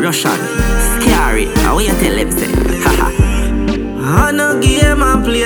Russian, scary. How you tell him say? Haha. I no game I play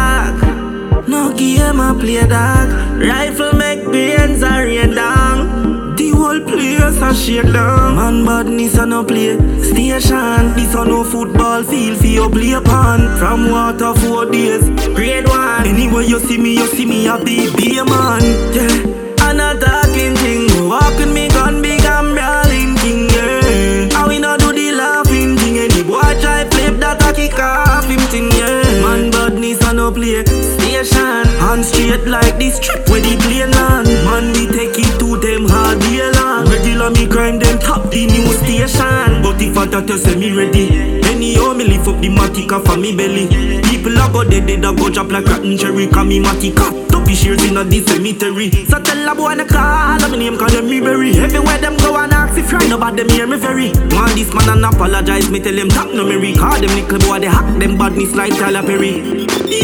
dog. No game I play dog. Rifle make brains a rain down. The whole place a shake down. Man badness a no play station. This a no football field for you play upon. From water 4 days, grade 1. Anywhere you see me a be a man. Yeah. I'm not talking thing. Walk with me gun big and brawling king. Yeah. And we no do the laughing thing. Any boy try flip that a kick off him thing. Yeah. Man badness a no play station. Hands straight like this trip where the plane land. Man we take it to them hard day long. Regular me crime them top the new station. But if I tell say me ready, anyhow me lift up the matica for me belly. People a go dead, they a go drop like rotten cherry. Cause me matica dopey shares in a the cemetery. So tell a boy to call my name call them me berry. Everywhere them go and ask if right nobody them hear me very. Want this man and apologize, me tell them tap no me record them little boy they hack them badness like Tyler Perry.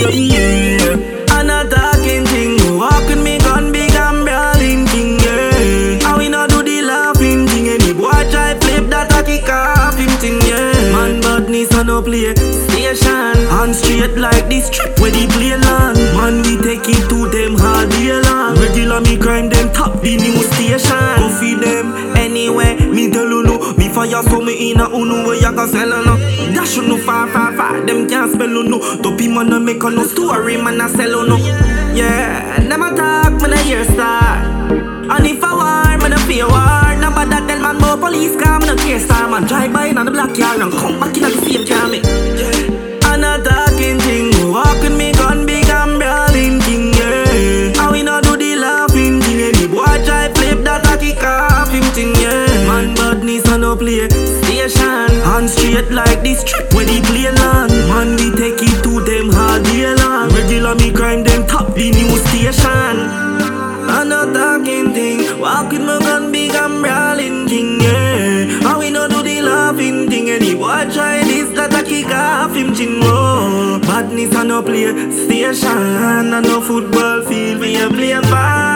Yeah. I'm not talking thing. Walk with me gun big and brawling king. Yeah. And we no do the laughing thing. Any boy try flip that a kick off him thing. Yeah. Man badness a no play station. Hands straight like this trip where the plane land. Man we take it to them hard day long. Regular me crime them top the new station. Go feed them anywhere me tell you no. Me fire so me in a unu where you can sell no. Dash you no far them can't spell you no. Dopey man no make a no story man a sell you no. Yeah, them a talk man a hear star. And if I war man a fear war. Nobody tell man more police car man a care star. Man drive by in the black yard and come back in the same car me. I'm not talking thing. Walk with me gun big and brawling king. Yeah. And we no do the laughing thing. Any boy try flip that a kick off him thing. Yeah. Man badness a no play station. Hands straight like this trip where the plane land. Man we take it to them hard day long. Regular me crime them top the new station. I'm not talking thing. Walk with my gun big and brawling king. Yeah. And we no do the laughing thing. Any boy try this that a kick off him chin. Oh. Badness a no play station. And no football field we a play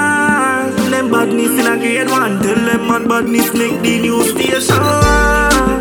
pass. Them badness in a grade 1. Tell them man badness make the new station.